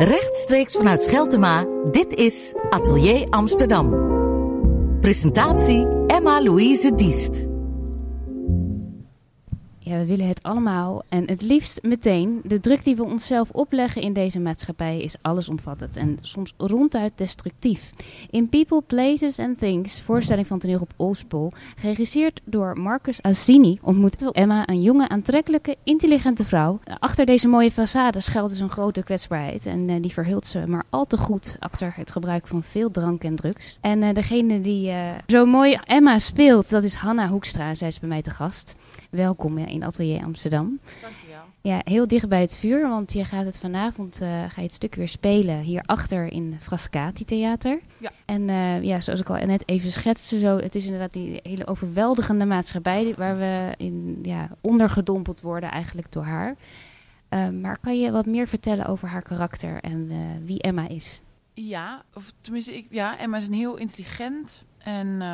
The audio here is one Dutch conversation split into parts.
Rechtstreeks vanuit Scheltema, dit is Atelier Amsterdam. Presentatie Emma-Louise Diest. Ja, we willen het allemaal en het liefst meteen. De druk die we onszelf opleggen in deze maatschappij is allesomvattend en soms ronduit destructief. In People, Places and Things, voorstelling van Toneelgroep Oostpol, geregisseerd door Marcus Asini, ontmoet Emma een jonge, aantrekkelijke, intelligente vrouw. Achter deze mooie façade schuilt dus een grote kwetsbaarheid en die verhult ze maar al te goed achter het gebruik van veel drank en drugs. En degene die zo mooi Emma speelt, dat is Hanna Hoekstra. Zij is bij mij te gast. Welkom in Atelier Amsterdam. Dankjewel. Ja, heel dicht bij het vuur, want je gaat het vanavond ga je het stuk weer spelen hierachter in Frascati Theater. Ja. En ja, zoals ik al net even schetste, zo, het is inderdaad die hele overweldigende maatschappij waar we in ondergedompeld worden eigenlijk door haar. Maar kan je wat meer vertellen over haar karakter en wie Emma is? Ja, of tenminste, Emma is een heel intelligent en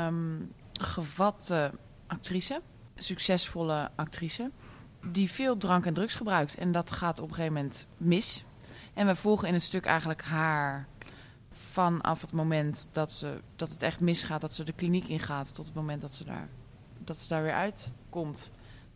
gevatte actrice. Succesvolle actrice. Die veel drank en drugs gebruikt. En dat gaat op een gegeven moment mis. En we volgen in het stuk eigenlijk haar vanaf het moment dat het echt misgaat. Dat ze de kliniek ingaat tot het moment dat ze daar weer uitkomt.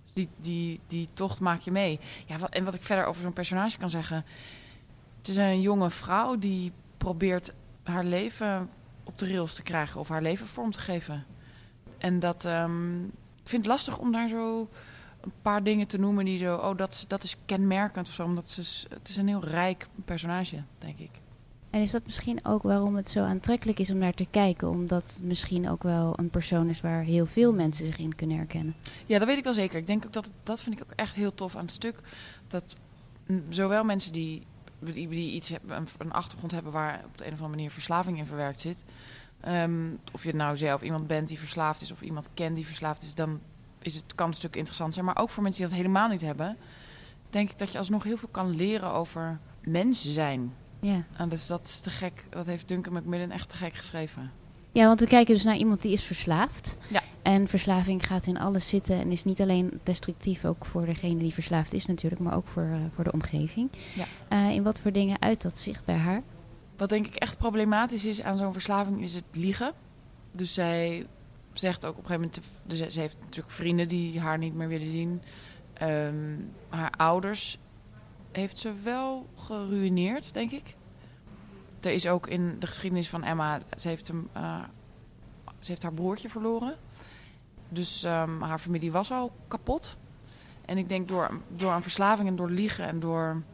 Die tocht maak je mee. Ja, en wat ik verder over zo'n personage kan zeggen. Het is een jonge vrouw die probeert haar leven op de rails te krijgen. Of haar leven vorm te geven. En dat... ik vind het lastig om daar zo een paar dingen te noemen die zo... dat is kenmerkend of zo. Omdat het is een heel rijk personage, denk ik. En is dat misschien ook waarom het zo aantrekkelijk is om naar te kijken? Omdat het misschien ook wel een persoon is waar heel veel mensen zich in kunnen herkennen. Ja, dat weet ik wel zeker. Ik denk ook dat vind ik ook echt heel tof aan het stuk. Dat zowel mensen die iets hebben, een achtergrond hebben waar op de een of andere manier verslaving in verwerkt zit... of je nou zelf iemand bent die verslaafd is of iemand kent die verslaafd is, dan kan het stuk interessant zijn. Maar ook voor mensen die dat helemaal niet hebben, denk ik dat je alsnog heel veel kan leren over mensen zijn. Ja. En dus dat is te gek. Dat heeft Duncan Macmillan echt te gek geschreven. Ja, want we kijken dus naar iemand die is verslaafd. Ja. En verslaving gaat in alles zitten en is niet alleen destructief ook voor degene die verslaafd is natuurlijk, maar ook voor de omgeving. Ja. In wat voor dingen uit dat zich bij haar? Wat denk ik echt problematisch is aan zo'n verslaving is het liegen. Dus zij zegt ook op een gegeven moment... Ze heeft natuurlijk vrienden die haar niet meer willen zien. Haar ouders heeft ze wel geruïneerd, denk ik. Er is ook in de geschiedenis van Emma... Ze heeft haar broertje verloren. Dus haar familie was al kapot. En ik denk door een verslaving en door liegen en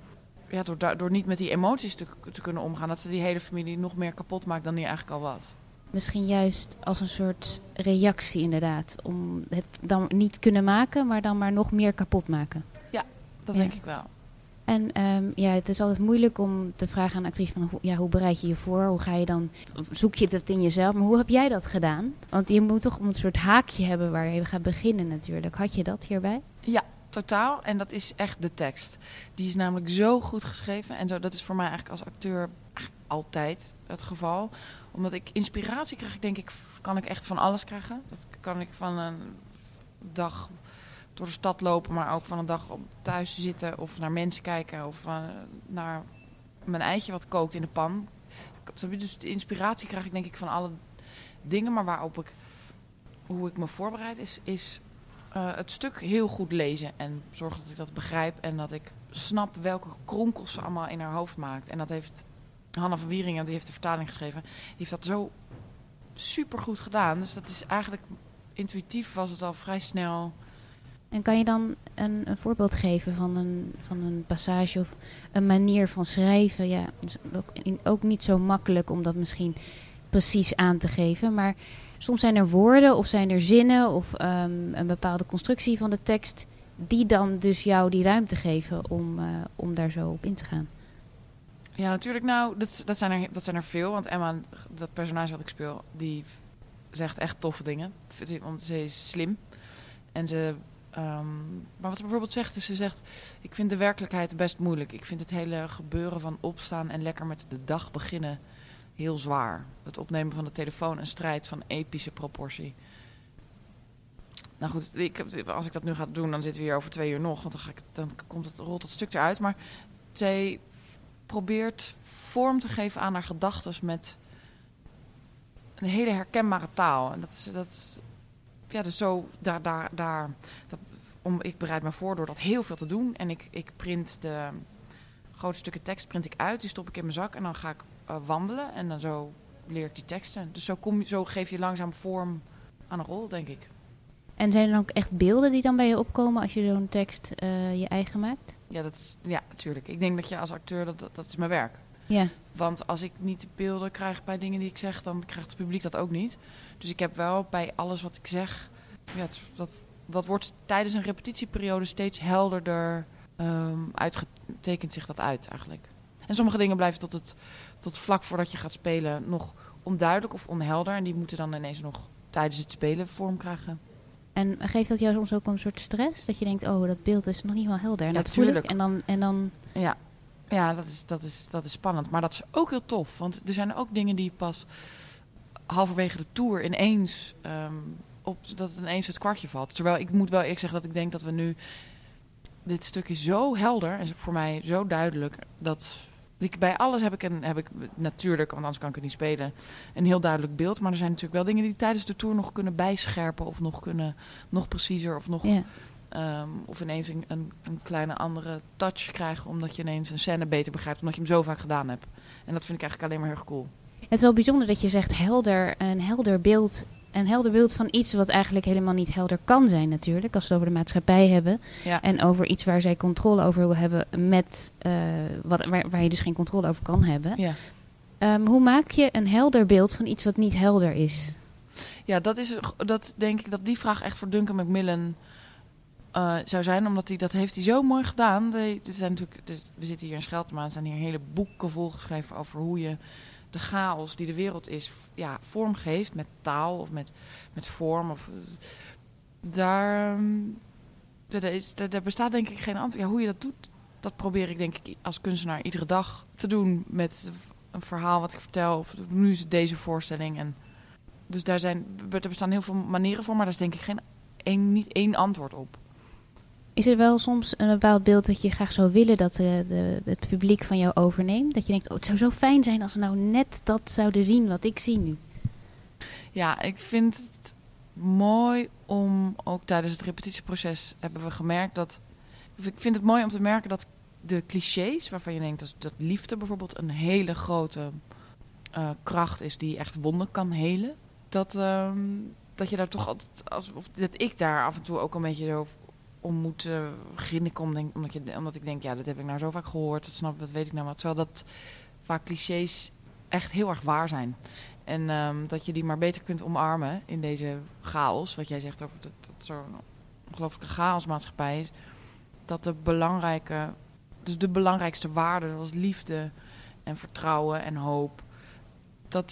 door niet met die emoties te kunnen omgaan... dat ze die hele familie nog meer kapot maakt dan die eigenlijk al was. Misschien juist als een soort reactie inderdaad. Om het dan niet kunnen maken, maar dan maar nog meer kapot maken. Ja, dat denk ik wel. En het is altijd moeilijk om te vragen aan een actrice van... hoe bereid je je voor? Hoe ga je dan... Zoek je het in jezelf? Maar hoe heb jij dat gedaan? Want je moet toch een soort haakje hebben waar je gaat beginnen natuurlijk. Had je dat hierbij? Ja. Totaal, en dat is echt de tekst. Die is namelijk zo goed geschreven. En dat is voor mij eigenlijk als acteur altijd het geval. Omdat ik inspiratie krijg, denk ik, kan ik echt van alles krijgen. Dat kan ik van een dag door de stad lopen, maar ook van een dag thuis zitten of naar mensen kijken of naar mijn eitje wat kookt in de pan. Dus de inspiratie krijg ik denk ik van alle dingen, maar hoe ik me voorbereid is het stuk heel goed lezen en zorgen dat ik dat begrijp en dat ik snap welke kronkels ze allemaal in haar hoofd maakt. En dat heeft Hanna van Wieringen, die heeft de vertaling geschreven, die heeft dat zo super goed gedaan. Dus dat is eigenlijk intuïtief was het al vrij snel. En kan je dan een voorbeeld geven van een passage of een manier van schrijven? Ja, dus ook niet zo makkelijk om dat misschien precies aan te geven, maar soms zijn er woorden of zijn er zinnen of een bepaalde constructie van de tekst die dan dus jou die ruimte geven om daar zo op in te gaan. Ja, natuurlijk. Nou, dat zijn er veel. Want Emma, dat personage wat ik speel, die zegt echt toffe dingen. Want ze is slim. En maar wat ze bijvoorbeeld zegt, is ze zegt... Ik vind de werkelijkheid best moeilijk. Ik vind het hele gebeuren van opstaan en lekker met de dag beginnen heel zwaar. Het opnemen van de telefoon een strijd van epische proportie. Nou goed, als ik dat nu ga doen, dan zitten we hier over 2 uur nog. Want rolt het stuk eruit. Maar zij probeert vorm te geven aan haar gedachten met een hele herkenbare taal. En dus zo ik bereid me voor door dat heel veel te doen. En ik print de grote stukken tekst uit. Die stop ik in mijn zak en dan ga ik wandelen. En dan zo leer ik die teksten. Dus zo geef je langzaam vorm aan een rol, denk ik. En zijn er dan ook echt beelden die dan bij je opkomen als je zo'n tekst je eigen maakt? Ja, natuurlijk. Ik denk dat je als acteur, dat is mijn werk. Ja. Want als ik niet de beelden krijg bij dingen die ik zeg, dan krijgt het publiek dat ook niet. Dus ik heb wel bij alles wat ik zeg, dat wordt tijdens een repetitieperiode steeds helderder uitgetekend zich dat uit eigenlijk. En sommige dingen blijven tot vlak voordat je gaat spelen nog onduidelijk of onhelder. En die moeten dan ineens nog tijdens het spelen vorm krijgen. En geeft dat jou soms ook een soort stress? Dat je denkt, oh, dat beeld is nog niet wel helder. En Ja, dat voel ik. tuurlijk. En dan... Ja, dat is spannend. Maar dat is ook heel tof. Want er zijn ook dingen die pas halverwege de tour ineens dat het ineens het kwartje valt. Terwijl ik moet wel eerlijk zeggen dat ik denk dat we nu... Dit stuk is zo helder en voor mij zo duidelijk dat... Bij alles heb ik natuurlijk, want anders kan ik het niet spelen, een heel duidelijk beeld. Maar er zijn natuurlijk wel dingen die tijdens de tour nog kunnen bijscherpen of nog preciezer of nog... Ja. Of ineens een kleine andere touch krijgen, omdat je ineens een scène beter begrijpt, omdat je hem zo vaak gedaan hebt. En dat vind ik eigenlijk alleen maar heel erg cool. Het is wel bijzonder dat je zegt een helder beeld van iets wat eigenlijk helemaal niet helder kan zijn natuurlijk, als we het over de maatschappij hebben. Ja. En over iets waar zij controle over wil hebben met waar je dus geen controle over kan hebben. Ja. Hoe maak je een helder beeld van iets wat niet helder is? Ja, dat denk ik dat die vraag echt voor Duncan Macmillan zou zijn, omdat dat heeft hij zo mooi gedaan. We zitten hier in Scheltema, er zijn hier hele boeken volgeschreven over hoe je de chaos die de wereld is, vorm geeft met taal of met vorm. Daar bestaat denk ik geen antwoord. Ja, hoe je dat doet, dat probeer ik denk ik als kunstenaar iedere dag te doen met een verhaal wat ik vertel. Of nu is het deze voorstelling. En dus er bestaan heel veel manieren voor, maar daar is denk ik niet één antwoord op. Is er wel soms een bepaald beeld dat je graag zou willen dat het publiek van jou overneemt? Dat je denkt, het zou zo fijn zijn als ze nou net dat zouden zien wat ik zie nu. Ja, ik vind het mooi om, ook tijdens het repetitieproces hebben we gemerkt dat... Ik vind het mooi om te merken dat de clichés waarvan je denkt dat liefde bijvoorbeeld een hele grote kracht is die echt wonden kan helen. Dat je daar toch altijd, dat ik daar af en toe ook een beetje zo om moet grinniken, omdat ik denk, ja, dat heb ik nou zo vaak gehoord, dat weet ik nou wat. Terwijl dat vaak clichés echt heel erg waar zijn. En dat je die maar beter kunt omarmen in deze chaos, wat jij zegt over dat zo'n ongelooflijke chaosmaatschappij is. Dat de belangrijkste waarden, zoals liefde en vertrouwen en hoop, dat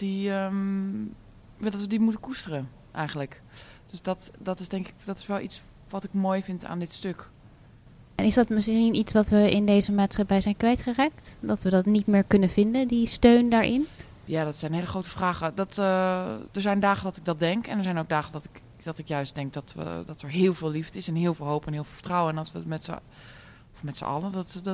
we die moeten koesteren eigenlijk. Dus dat is denk ik, dat is wel iets wat ik mooi vind aan dit stuk. En is dat misschien iets wat we in deze maatschappij zijn kwijtgeraakt? Dat we dat niet meer kunnen vinden, die steun daarin? Ja, dat zijn hele grote vragen. Er zijn dagen dat ik dat denk. En er zijn ook dagen dat ik juist denk dat er heel veel liefde is. En heel veel hoop en heel veel vertrouwen. En dat we het met z'n allen,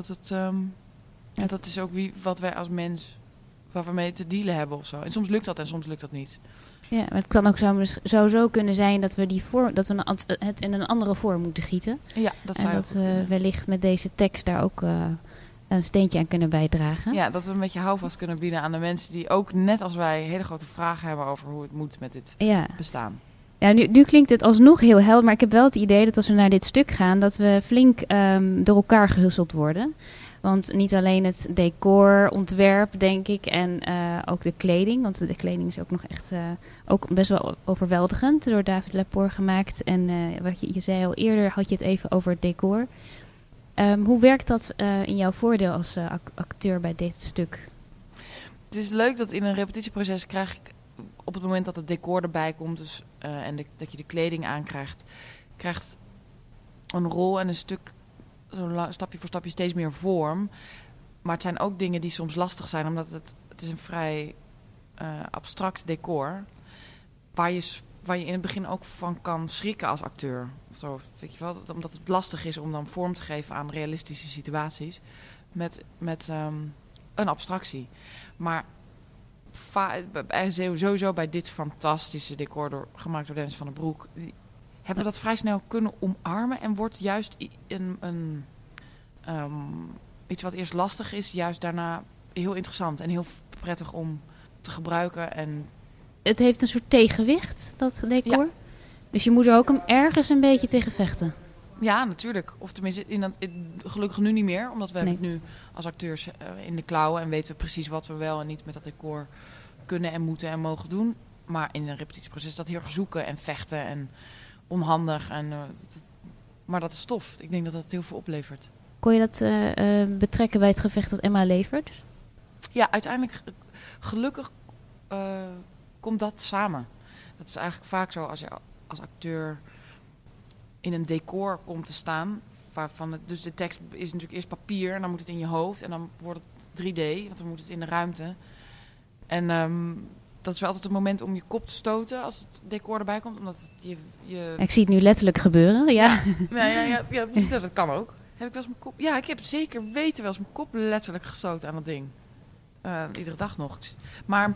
dat is ook wat wij als mens, waar we mee te dealen hebben of zo. En soms lukt dat en soms lukt dat niet. Ja, maar het kan ook zo kunnen zijn dat we het in een andere vorm moeten gieten. Ja, dat zou je ook kunnen. En dat we wellicht met deze tekst daar ook een steentje aan kunnen bijdragen. Ja, dat we een beetje houvast kunnen bieden aan de mensen die ook net als wij hele grote vragen hebben over hoe het moet met dit bestaan. Ja, nu klinkt het alsnog heel helder, maar ik heb wel het idee dat als we naar dit stuk gaan, dat we flink door elkaar gehusteld worden. Want niet alleen het decorontwerp, denk ik, en ook de kleding. Want de kleding is ook nog echt ook best wel overweldigend door David Lepore gemaakt. En wat je zei al eerder, had je het even over het decor. Hoe werkt dat in jouw voordeel als acteur bij dit stuk? Het is leuk dat in een repetitieproces krijg ik op het moment dat het decor erbij komt dus, en dat je de kleding aankrijgt, krijgt een rol en een stuk zo stapje voor stapje steeds meer vorm. Maar het zijn ook dingen die soms lastig zijn, omdat het is een vrij abstract decor, waar je in het begin ook van kan schrikken als acteur. Of zo, weet je wel, omdat het lastig is om dan vorm te geven aan realistische situaties. Met een abstractie. Maar sowieso bij dit fantastische decor gemaakt door Dennis van den Broek, hebben we dat vrij snel kunnen omarmen en wordt juist iets wat eerst lastig is, juist daarna heel interessant en heel prettig om te gebruiken. En Het heeft een soort tegenwicht, dat decor. Ja. Dus je moet er ook ergens een beetje tegen vechten. Ja, natuurlijk. Of tenminste, gelukkig nu niet meer. Omdat we hebben het nu als acteurs in de klauwen en weten precies wat we wel en niet met dat decor kunnen en moeten en mogen doen. Maar in een repetitieproces is dat heel erg zoeken en vechten en onhandig. Maar dat is tof. Ik denk dat dat heel veel oplevert. Kon je dat betrekken bij het gevecht dat Emma levert? Ja, uiteindelijk gelukkig komt dat samen. Dat is eigenlijk vaak zo als je als acteur in een decor komt te staan. Dus de tekst is natuurlijk eerst papier en dan moet het in je hoofd. En dan wordt het 3D, want dan moet het in de ruimte. En dat is wel altijd het moment om je kop te stoten als het decor erbij komt. Omdat je... Ik zie het nu letterlijk gebeuren, ja. Ja, dus dat kan ook. Heb ik wel eens mijn kop... Ja, ik heb zeker weten wel eens mijn kop letterlijk gestoten aan dat ding. Iedere dag nog. Maar,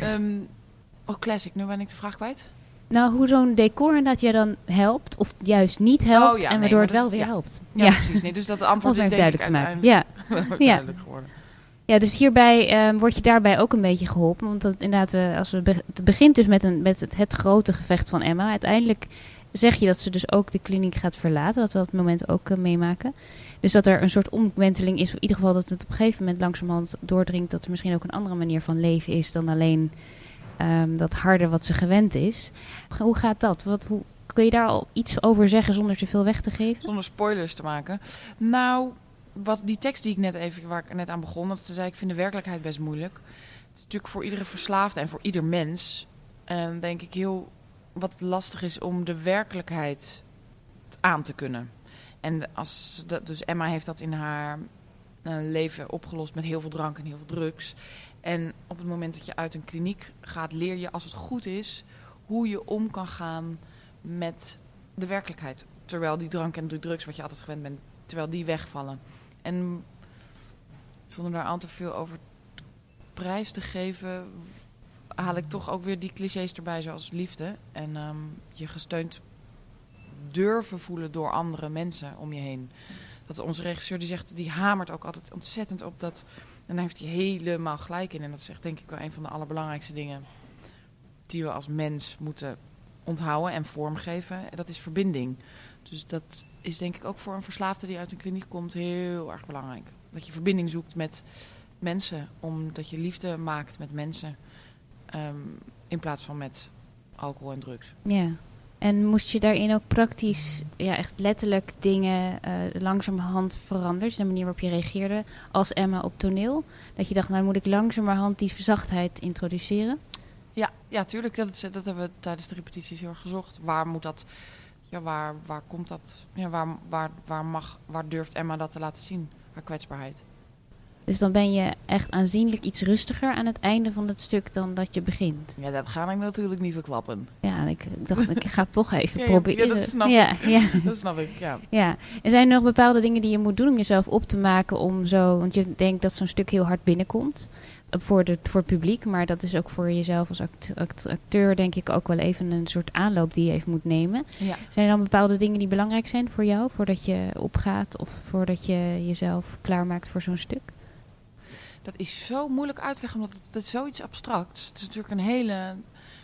classic, nu ben ik de vraag kwijt. Nou, hoe zo'n decor inderdaad jij dan helpt, of juist niet helpt, en waardoor het wel weer helpt. Ja, precies. Nee, dus dat de antwoord is denk ik uiteindelijk duidelijk geworden. Ja, dus hierbij word je daarbij ook een beetje geholpen. Want dat inderdaad, het begint dus met het grote gevecht van Emma. Uiteindelijk zeg je dat ze dus ook de kliniek gaat verlaten. Dat we dat moment ook meemaken. Dus dat er een soort omwenteling is. In ieder geval dat het op een gegeven moment langzamerhand doordringt dat er misschien ook een andere manier van leven is dan alleen dat harde wat ze gewend is. Hoe gaat dat? Kun je daar al iets over zeggen zonder te veel weg te geven? Zonder spoilers te maken. Nou, die tekst die waar ik net aan begon, dat ze zei, ik vind de werkelijkheid best moeilijk. Het is natuurlijk voor iedere verslaafde en voor ieder mens, denk ik heel wat lastig is om de werkelijkheid aan te kunnen. En dus Emma heeft dat in haar leven opgelost met heel veel drank en heel veel drugs. En op het moment dat je uit een kliniek gaat, leer je, als het goed is, hoe je om kan gaan met de werkelijkheid. Terwijl die drank en de drugs, wat je altijd gewend bent, terwijl die wegvallen. En zonder daar al te veel over prijs te geven, haal ik toch ook weer die clichés erbij, zoals liefde. En je gesteund durven voelen door andere mensen om je heen. Dat onze regisseur die hamert ook altijd ontzettend op dat. En daar heeft hij helemaal gelijk in. En dat is echt denk ik wel een van de allerbelangrijkste dingen die we als mens moeten onthouden en vormgeven. En dat is verbinding. Dus dat is denk ik ook voor een verslaafde die uit een kliniek komt heel erg belangrijk. Dat je verbinding zoekt met mensen. Omdat je liefde maakt met mensen. In plaats van met alcohol en drugs. Ja. En moest je daarin ook praktisch, echt letterlijk dingen langzamerhand veranderen? De manier waarop je reageerde als Emma op toneel? Dat je dacht, nou moet ik langzamerhand die zachtheid introduceren? Ja, tuurlijk. Dat hebben we tijdens de repetities heel erg gezocht. Waar moet dat? Ja, waar komt dat? Ja, waar durft Emma dat te laten zien? Haar kwetsbaarheid. Dus dan ben je echt aanzienlijk iets rustiger aan het einde van het stuk dan dat je begint. Ja, dat ga ik natuurlijk niet verklappen. Ja, ik dacht, ik ga het toch even proberen. Ja, dat snap ik. Dat snap ik, ja. En zijn er nog bepaalde dingen die je moet doen om jezelf op te maken om zo... Want je denkt dat zo'n stuk heel hard binnenkomt voor het publiek. Maar dat is ook voor jezelf als acteur denk ik ook wel even een soort aanloop die je even moet nemen. Ja. Zijn er dan bepaalde dingen die belangrijk zijn voor jou? Voordat je opgaat of voordat je jezelf klaarmaakt voor zo'n stuk? Dat is zo moeilijk uit te leggen, omdat het is zoiets abstracts. Het is natuurlijk een hele...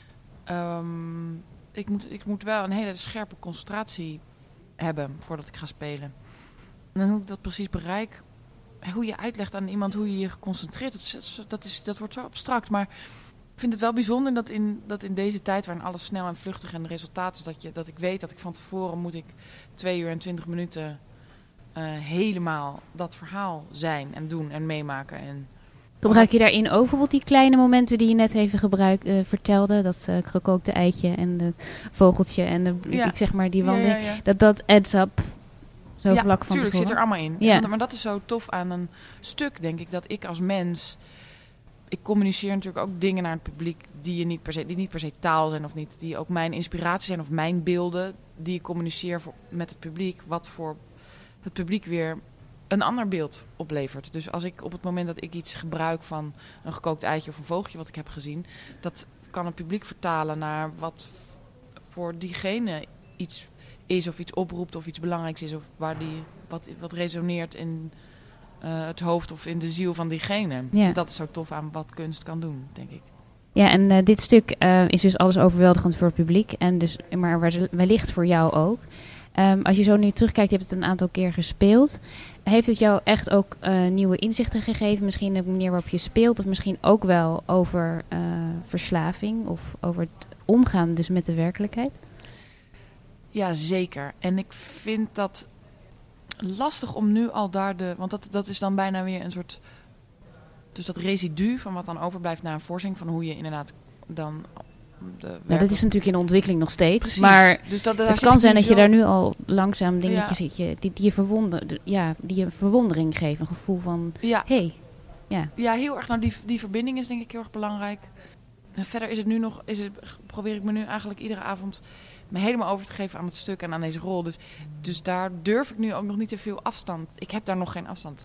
Ik moet wel een hele scherpe concentratie hebben voordat ik ga spelen. En dan hoe ik dat precies bereik, hoe je uitlegt aan iemand hoe je je concentreert, dat wordt zo abstract. Maar ik vind het wel bijzonder dat in deze tijd waarin alles snel en vluchtig en resultaat is, dat ik weet dat ik van tevoren moet ik 2 uur en 20 minuten... helemaal dat verhaal zijn en doen en meemaken. Gebruik je daarin ook bijvoorbeeld die kleine momenten die je net even vertelde? Dat gekookte eitje en het vogeltje en ik zeg maar die wandeling. Ja. Dat adds up zo vlak van tevoren. Zit er allemaal in. Ja. Maar dat is zo tof aan een stuk, denk ik, dat ik als mens... Ik communiceer natuurlijk ook dingen naar het publiek die niet per se taal zijn of niet. Die ook mijn inspiratie zijn of mijn beelden die ik communiceer met het publiek. Wat voor het publiek weer een ander beeld oplevert. Dus als ik op het moment dat ik iets gebruik van een gekookt eitje of een vogeltje wat ik heb gezien, dat kan het publiek vertalen naar wat voor diegene iets is of iets oproept of iets belangrijks is of waar die wat resoneert in het hoofd of in de ziel van diegene. Ja. Dat is zo tof aan wat kunst kan doen, denk ik. Ja, en dit stuk is dus alles overweldigend voor het publiek. En dus, maar wellicht voor jou ook. Als je zo nu terugkijkt, je hebt het een aantal keer gespeeld. Heeft het jou echt ook nieuwe inzichten gegeven? Misschien de manier waarop je speelt. Of misschien ook wel over verslaving. Of over het omgaan dus met de werkelijkheid? Ja, zeker. En ik vind dat lastig om nu al daar want dat is dan bijna weer een soort... Dus dat residu van wat dan overblijft na een voorstelling, van hoe je inderdaad dan... dat is natuurlijk in de ontwikkeling nog steeds. Precies. Maar dus het kan zijn dat je daar nu al langzaam dingetjes ziet die je verwondering geven. Een gevoel van, hey. Ja, heel erg. Nou, die verbinding is denk ik heel erg belangrijk. En verder is het nu nog, probeer ik me nu eigenlijk iedere avond me helemaal over te geven aan het stuk en aan deze rol. Dus daar durf ik nu ook nog niet te veel afstand. Ik heb daar nog geen afstand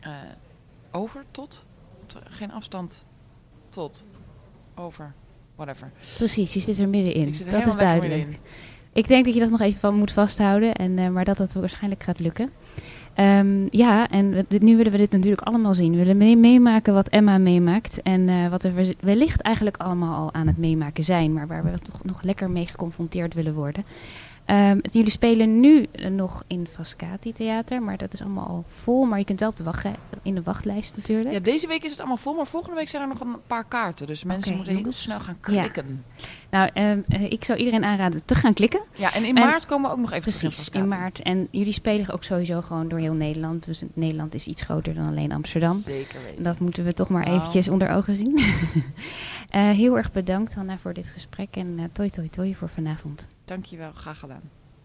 over tot. Geen afstand tot. Over. Whatever. Precies, je zit er middenin. Ik zit er dat is duidelijk. Middenin. Ik denk dat je dat nog even van moet vasthouden. Maar dat waarschijnlijk gaat lukken. En nu willen we dit natuurlijk allemaal zien. We willen meemaken wat Emma meemaakt. En wat we wellicht eigenlijk allemaal al aan het meemaken zijn. Maar waar we toch nog lekker mee geconfronteerd willen worden. Jullie spelen nu nog in Frascati Theater, maar dat is allemaal al vol. Maar je kunt wel in de wachtlijst natuurlijk. Ja, deze week is het allemaal vol, maar volgende week zijn er nog een paar kaarten. Dus mensen moeten heel snel gaan klikken. Ja. Nou, ik zou iedereen aanraden te gaan klikken. Ja, en in maart komen we ook nog even terug in Frascati. In maart. En jullie spelen ook sowieso gewoon door heel Nederland. Dus Nederland is iets groter dan alleen Amsterdam. Zeker weten. Dat moeten we toch maar eventjes onder ogen zien. Heel erg bedankt, Hanna, voor dit gesprek. En toi toi toi voor vanavond. Dankjewel, graag gedaan.